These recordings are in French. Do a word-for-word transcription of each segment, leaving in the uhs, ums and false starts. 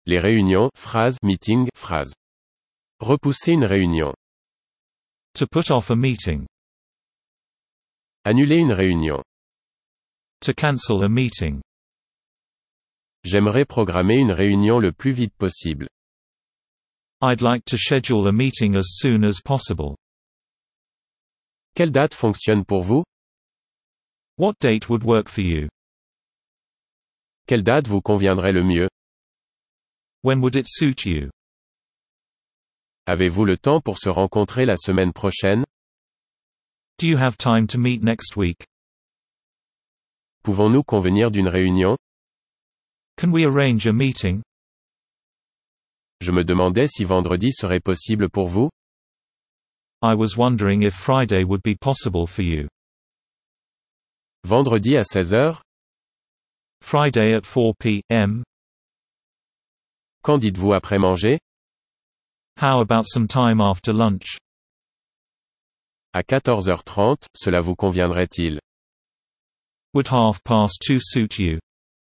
Les réunions, phrase, meeting, phrase. Repousser une réunion. To put off a meeting. Annuler une réunion. To cancel a meeting. J'aimerais programmer une réunion le plus vite possible. I'd like to schedule a meeting as soon as possible. Quelle date fonctionne pour vous? What date would work for you? Quelle date vous conviendrait le mieux? When would it suit you? Avez-vous le temps pour se rencontrer la semaine prochaine? Do you have time to meet next week? Pouvons-nous convenir d'une réunion? Can we arrange a meeting? Je me demandais si vendredi serait possible pour vous? I was wondering if Friday would be possible for you. Vendredi à seize heures? Friday at four p m? Quand dites-vous après manger? How about some time after lunch? À quatorze heures trente, cela vous conviendrait-il? Would half past two suit you?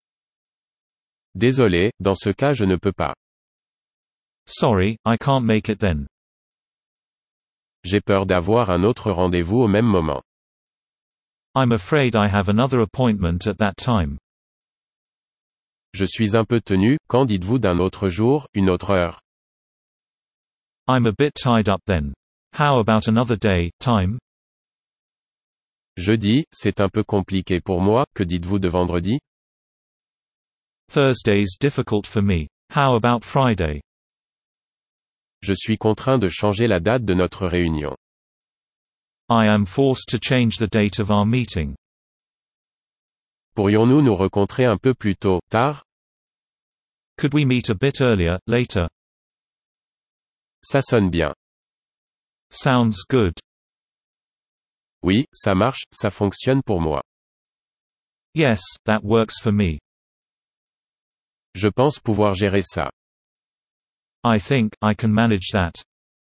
Désolé, dans ce cas je ne peux pas. Sorry, I can't make it then. J'ai peur d'avoir un autre rendez-vous au même moment. I'm afraid I have another appointment at that time. Je suis un peu tenu, quand dites-vous d'un autre jour, une autre heure? I'm a bit tied up then. How about another day, time? Jeudi, c'est un peu compliqué pour moi, que dites-vous de vendredi? Thursday's difficult for me. How about Friday? Je suis contraint de changer la date de notre réunion. I am forced to change the date of our meeting. Pourrions-nous nous rencontrer un peu plus tôt, tard? Could we meet a bit earlier, later? Ça sonne bien. Sounds good. Oui, ça marche, ça fonctionne pour moi. Yes, that works for me. Je pense pouvoir gérer ça. I think I can manage that.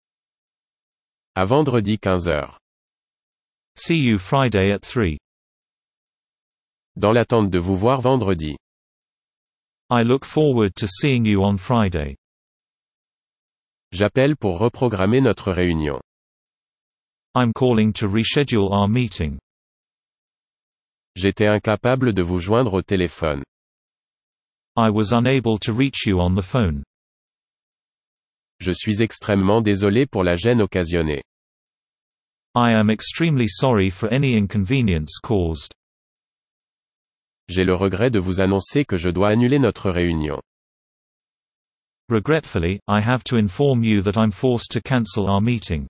À vendredi quinze heures. See you Friday at three. Dans l'attente de vous voir vendredi. I look forward to seeing you on Friday. J'appelle pour reprogrammer notre réunion. I'm calling to reschedule our meeting. J'étais incapable de vous joindre au téléphone. I was unable to reach you on the phone. Je suis extrêmement désolé pour la gêne occasionnée. I am extremely sorry for any inconvenience caused. J'ai le regret de vous annoncer que je dois annuler notre réunion. Regretfully, I have to inform you that I'm forced to cancel our meeting.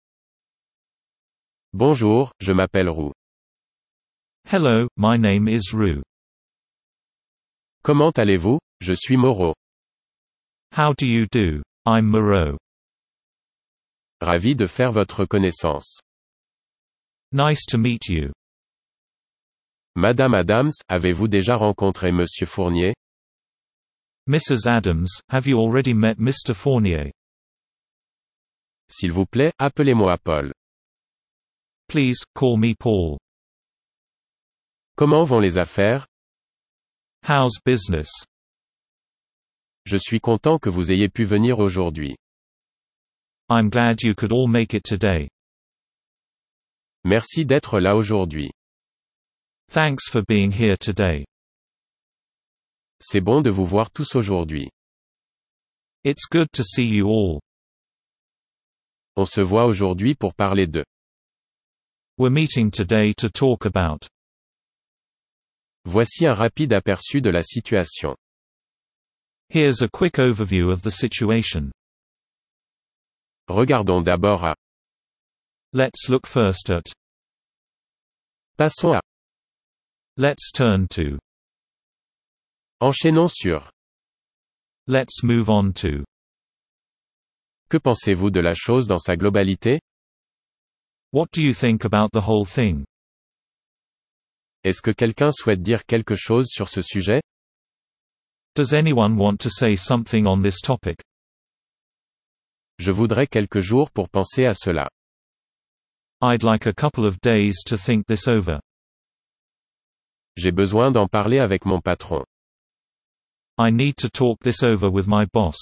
Bonjour, je m'appelle Roux. Hello, my name is Rue. Comment allez-vous? Je suis Moreau. How do you do? I'm Moreau. Ravi de faire votre connaissance. Nice to meet you. Madame Adams, avez-vous déjà rencontré Monsieur Fournier? Missus Adams, have you already met Mister Fournier? S'il vous plaît, appelez-moi Paul. Please, call me Paul. Comment vont les affaires? How's business? Je suis content que vous ayez pu venir aujourd'hui. I'm glad you could all make it today. Merci d'être là aujourd'hui. Thanks for being here today. C'est bon de vous voir tous aujourd'hui. It's good to see you all. On se voit aujourd'hui pour parler de. We're meeting today to talk about. Voici un rapide aperçu de la situation. Here's a quick overview of the situation. Regardons d'abord à. Let's look first at. Passons à. Let's turn to. Enchaînons sur. Let's move on to. Que pensez-vous de la chose dans sa globalité? What do you think about the whole thing? Est-ce que quelqu'un souhaite dire quelque chose sur ce sujet? Does anyone want to say something on this topic? Je voudrais quelques jours pour penser à cela. I'd like a couple of days to think this over. J'ai besoin d'en parler avec mon patron. I need to talk this over with my boss.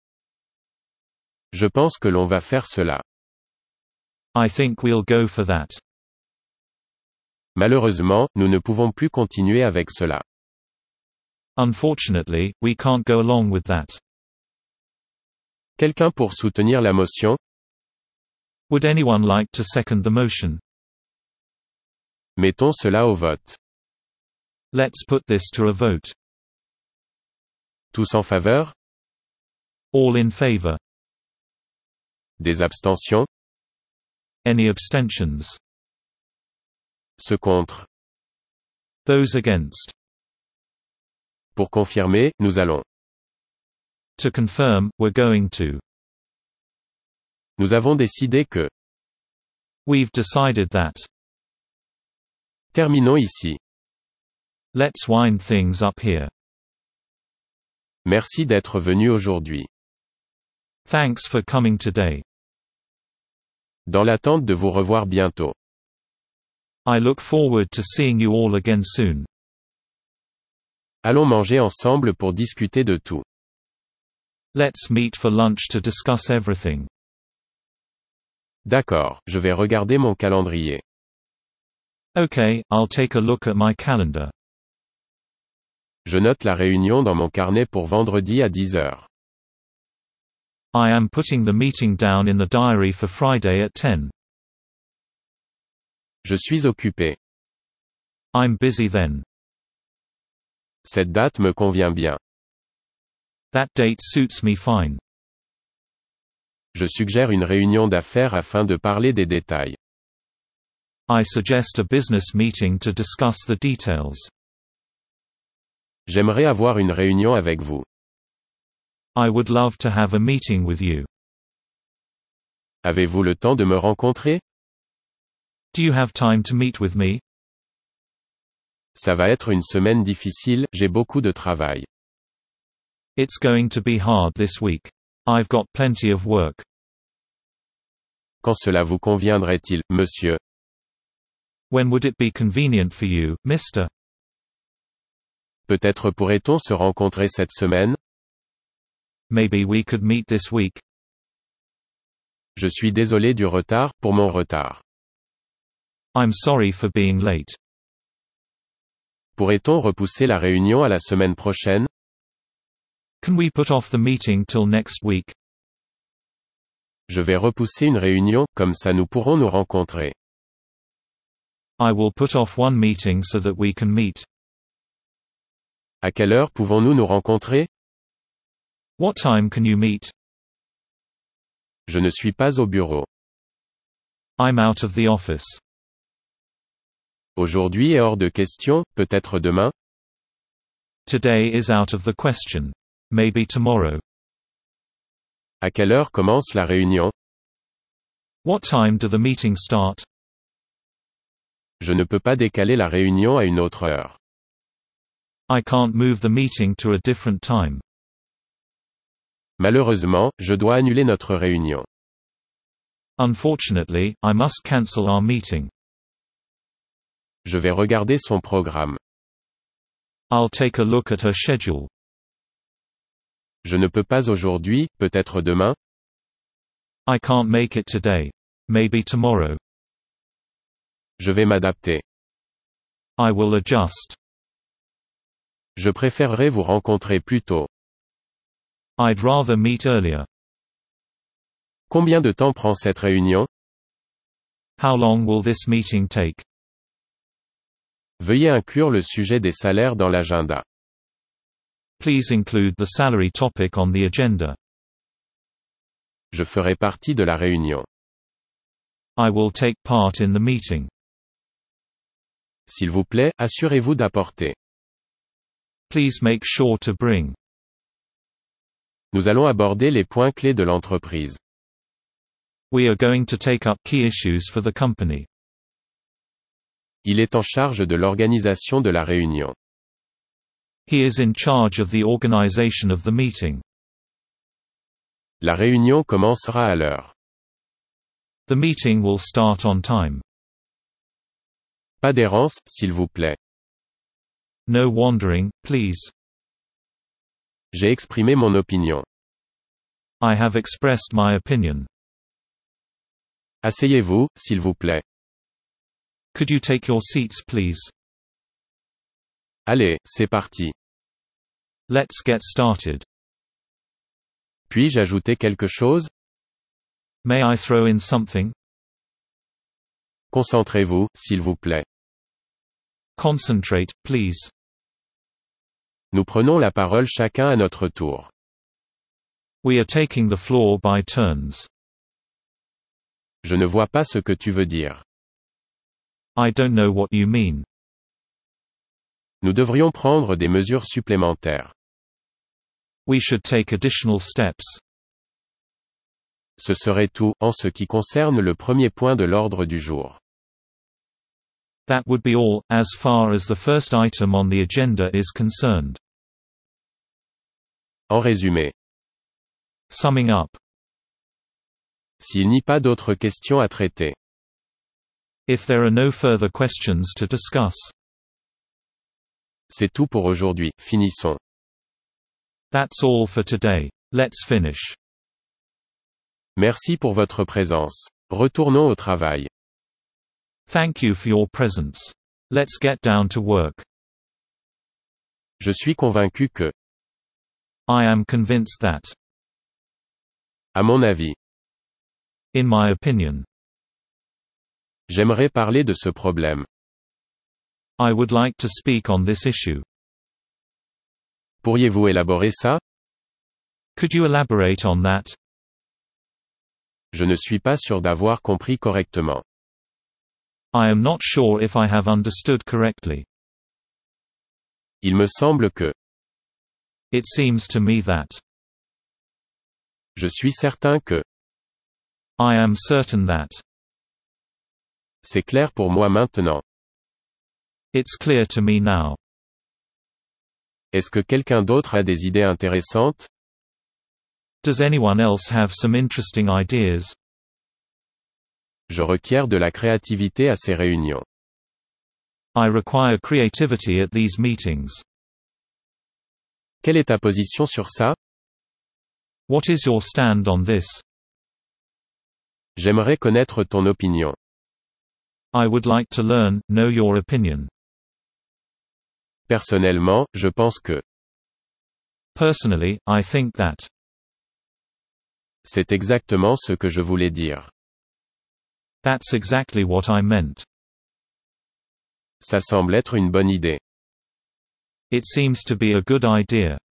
Je pense que l'on va faire cela. I think we'll go for that. Malheureusement, nous ne pouvons plus continuer avec cela. Unfortunately, we can't go along with that. Quelqu'un pour soutenir la motion? Would anyone like to second the motion? Mettons cela au vote. Let's put this to a vote. Tous en faveur? All in favor. Des abstentions? Any abstentions? Ceux contre. Those against. Pour confirmer, nous allons. To confirm, we're going to. Nous avons décidé que. We've decided that. Terminons ici. Let's wind things up here. Merci d'être venu aujourd'hui. Thanks for coming today. Dans l'attente de vous revoir bientôt. I look forward to seeing you all again soon. Allons manger ensemble pour discuter de tout. Let's meet for lunch to discuss everything. D'accord, je vais regarder mon calendrier. Okay, I'll take a look at my calendar. Je note la réunion dans mon carnet pour vendredi à dix heures. I am putting the meeting down in the diary for Friday at ten. Je suis occupé. I'm busy then. Cette date me convient bien. That date suits me fine. Je suggère une réunion d'affaires afin de parler des détails. I suggest a business meeting to discuss the details. J'aimerais avoir une réunion avec vous. I would love to have a meeting with you. Avez-vous le temps de me rencontrer? Do you have time to meet with me? Ça va être une semaine difficile, j'ai beaucoup de travail. It's going to be hard this week. I've got plenty of work. Quand cela vous conviendrait-il, monsieur? When would it be convenient for you, mister? Peut-être pourrait-on se rencontrer cette semaine? Maybe we could meet this week. Je suis désolé du retard, pour mon retard. I'm sorry for being late. Pourrait-on repousser la réunion à la semaine prochaine? Can we put off the meeting till next week? Je vais repousser une réunion, comme ça nous pourrons nous rencontrer. I will put off one meeting so that we can meet. À quelle heure pouvons-nous nous rencontrer? What time can you meet? Je ne suis pas au bureau. I'm out of the office. Aujourd'hui est hors de question, peut-être demain? Today is out of the question. Maybe tomorrow. À quelle heure commence la réunion? What time do the meetings start? Je ne peux pas décaler la réunion à une autre heure. I can't move the meeting to a different time. Malheureusement, je dois annuler notre réunion. Unfortunately, I must cancel our meeting. Je vais regarder son programme. I'll take a look at her schedule. Je ne peux pas aujourd'hui, peut-être demain? I can't make it today. Maybe tomorrow. Je vais m'adapter. I will adjust. Je préférerais vous rencontrer plus tôt. I'd rather meet earlier. Combien de temps prend cette réunion? How long will this meeting take? Veuillez inclure le sujet des salaires dans l'agenda. Please include the salary topic on the agenda. Je ferai partie de la réunion. I will take part in the meeting. S'il vous plaît, assurez-vous d'apporter. Please make sure to bring. Nous allons aborder les points clés de l'entreprise. We are going to take up key issues for the company. Il est en charge de l'organisation de la réunion. He is in charge of the organization of the meeting. La réunion commencera à l'heure. The meeting will start on time. Pas d'errance, s'il vous plaît. No wandering, please. J'ai exprimé mon opinion. I have expressed my opinion. Asseyez-vous, s'il vous plaît. Could you take your seats, please? Allez, c'est parti. Let's get started. Puis-je ajouter quelque chose? May I throw in something? Concentrez-vous, s'il vous plaît. Concentrate, please. Nous prenons la parole chacun à notre tour. We are taking the floor by turns. Je ne vois pas ce que tu veux dire. I don't know what you mean. Nous devrions prendre des mesures supplémentaires. We should take additional steps. Ce serait tout, en ce qui concerne le premier point de l'ordre du jour. That would be all, as far as the first item on the agenda is concerned. En résumé, Summing up. s'il n'y a pas d'autres questions à traiter, If there are no further questions to discuss. c'est tout pour aujourd'hui, finissons. That's all for today. Let's finish. Merci pour votre présence. Retournons au travail. Thank you for your presence. Let's get down to work. Je suis convaincu que, I am convinced that, à mon avis, in my opinion, j'aimerais parler de ce problème. I would like to speak on this issue. Pourriez-vous élaborer ça? Could you elaborate on that? Je ne suis pas sûr d'avoir compris correctement. I am not sure if I have understood correctly. Il me semble que, It seems to me that, je suis certain que, I am certain that, c'est clair pour moi maintenant. it's clear to me now. Est-ce que quelqu'un d'autre a des idées intéressantes? Does anyone else have some interesting ideas? Je requiers de la créativité à ces réunions. I require creativity at these meetings. Quelle est ta position sur ça? What is your stand on this? J'aimerais connaître ton opinion. I would like to learn, know your opinion. Personnellement, je pense que, Personally, I think that. c'est exactement ce que je voulais dire. That's exactly what I meant. Ça semble être une bonne idée. It seems to be a good idea.